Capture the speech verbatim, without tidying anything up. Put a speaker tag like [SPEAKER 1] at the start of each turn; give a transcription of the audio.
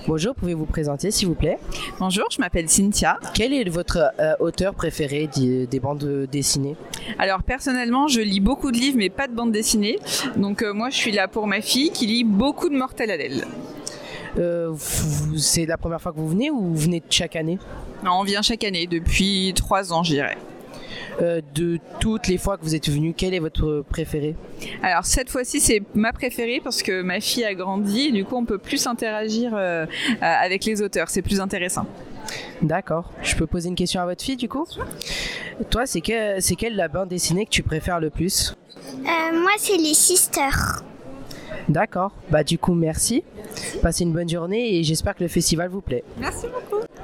[SPEAKER 1] Bonjour, pouvez-vous vous présenter s'il vous plaît?
[SPEAKER 2] Bonjour, je m'appelle Cynthia.
[SPEAKER 1] Quel est votre euh, auteur préféré des, des bandes dessinées?
[SPEAKER 2] Alors personnellement, je lis beaucoup de livres mais pas de bandes dessinées. Donc euh, moi je suis là pour ma fille qui lit beaucoup de Mortadelle.
[SPEAKER 1] Euh, vous- c'est la première fois que vous venez ou vous venez chaque année?
[SPEAKER 2] Non, on vient chaque année depuis trois ans, je dirais.
[SPEAKER 1] Euh, de toutes les fois que vous êtes venu, quel est votre préféré?
[SPEAKER 2] Alors cette fois-ci c'est ma préférée parce que ma fille a grandi et du coup on peut plus interagir euh, euh, avec les auteurs, c'est plus intéressant.
[SPEAKER 1] D'accord. Je peux poser une question à votre fille du coup? Toi, c'est que, c'est quelle la bande dessinée que tu préfères le plus?
[SPEAKER 3] Euh, moi, c'est les Sisters.
[SPEAKER 1] D'accord. Bah du coup, merci. Passez une bonne journée et j'espère que le festival vous plaît.
[SPEAKER 2] Merci beaucoup.